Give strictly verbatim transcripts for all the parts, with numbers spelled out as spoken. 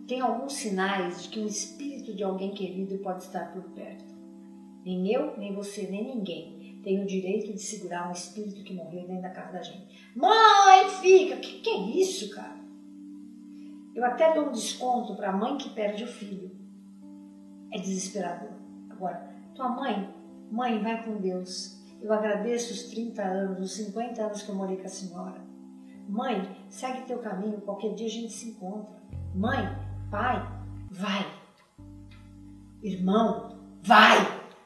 tem alguns sinais de que o espírito de alguém querido pode estar por perto. Nem eu, nem você, nem ninguém tem o direito de segurar um espírito que morreu dentro da casa da gente. Mãe, fica! O que, que é isso, cara? Eu até dou um desconto para a mãe que perde o filho. É desesperador. Agora, tua mãe, mãe, vai com Deus. Eu agradeço os trinta anos, os cinquenta anos que eu morei com a senhora. Mãe, segue teu caminho, qualquer dia a gente se encontra. Mãe, pai, vai. Irmão, vai.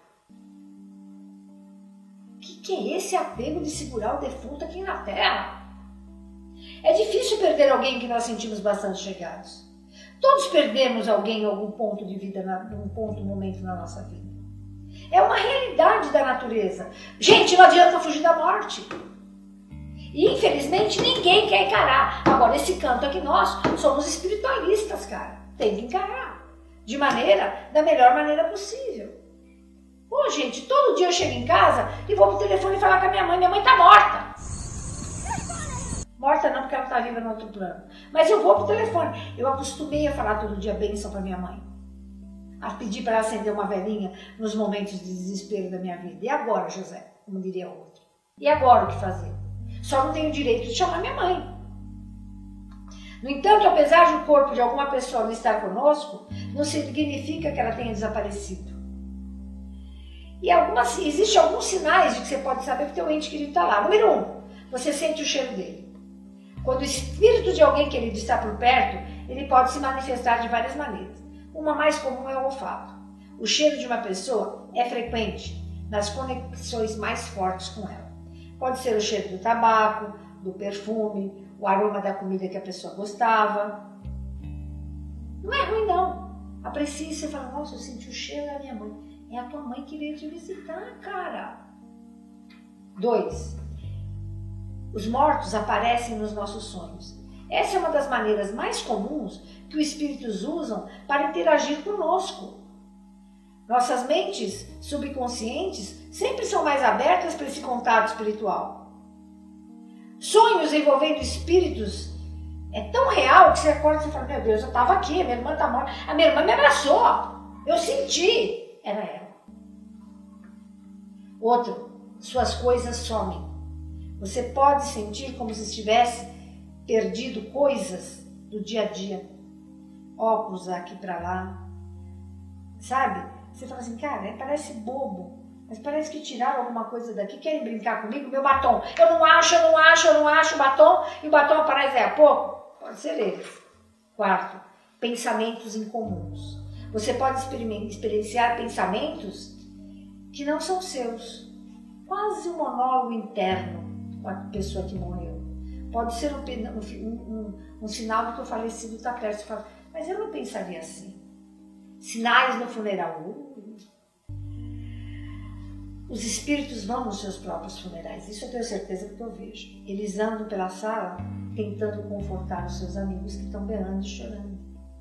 O que, que é esse apego de segurar o defunto aqui na terra? É difícil perder alguém que nós sentimos bastante chegados. Todos perdemos alguém em algum ponto de vida, em um ponto, um momento na nossa vida. É uma realidade da natureza. Gente, não adianta fugir da morte. E infelizmente ninguém quer encarar. Agora, esse canto aqui nós somos espiritualistas, cara. Tem que encarar. De maneira, da melhor maneira possível. Pô, gente, todo dia eu chego em casa e vou pro telefone falar com a minha mãe. Minha mãe tá morta. Morta não, porque ela tá viva no outro plano. Mas eu vou pro telefone. Eu acostumei a falar todo dia bênção pra minha mãe. A pedir para ela acender uma velhinha nos momentos de desespero da minha vida. E agora, José? Como diria o outro. E agora o que fazer? Só não tenho o direito de chamar minha mãe. No entanto, apesar de o corpo de alguma pessoa não estar conosco, não significa que ela tenha desaparecido. E algumas, existem alguns sinais de que você pode saber que teu ente querido está lá. Número um, você sente o cheiro dele. Quando o espírito de alguém querido está por perto, ele pode se manifestar de várias maneiras. Uma mais comum é o olfato. O cheiro de uma pessoa é frequente nas conexões mais fortes com ela. Pode ser o cheiro do tabaco, do perfume, o aroma da comida que a pessoa gostava. Não é ruim, não. Aprecie, você fala, nossa, eu senti o cheiro da minha mãe. É a tua mãe que veio te visitar, cara. Dois. Os mortos aparecem nos nossos sonhos. Essa é uma das maneiras mais comuns que os espíritos usam para interagir conosco. Nossas mentes subconscientes sempre são mais abertas para esse contato espiritual. Sonhos envolvendo espíritos é tão real que você acorda e fala, meu Deus, eu estava aqui, minha irmã está morta. A minha irmã me abraçou, eu senti. Era ela. Outro, suas coisas somem. Você pode sentir como se estivesse perdido coisas do dia a dia. Óculos aqui para lá. Sabe? Você fala assim, cara, parece bobo. Mas parece que tiraram alguma coisa daqui. Querem brincar comigo? Meu batom. Eu não acho, eu não acho, eu não acho o batom. E o batom aparece aí a pouco. Pode ser eles. Quarto, pensamentos incomuns. Você pode experienciar pensamentos que não são seus. Quase um monólogo interno com a pessoa que morreu. Pode ser um, um, um, um sinal de que o falecido está perto. Você fala, mas eu não pensaria assim. Sinais no funeral. Os espíritos vão nos seus próprios funerais. Isso eu tenho certeza que eu vejo. Eles andam pela sala tentando confortar os seus amigos que estão berrando e chorando.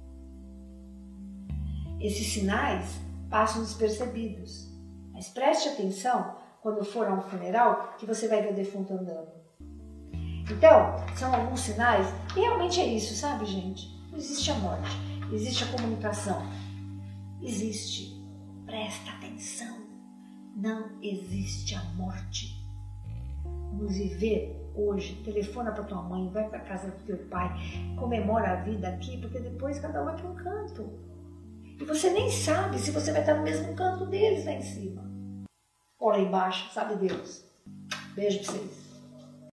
Esses sinais passam despercebidos. Mas preste atenção quando for a um funeral que você vai ver o defunto andando. Então, são alguns sinais. E realmente é isso, sabe, gente? Não existe a morte. Existe a comunicação. Existe. Presta atenção. Não existe a morte. Vamos viver hoje. Telefona para tua mãe, vai para casa do teu pai, comemora a vida aqui, porque depois cada um vai para um canto. E você nem sabe se você vai estar no mesmo canto deles lá em cima. Ou lá embaixo, sabe Deus. Beijo para vocês.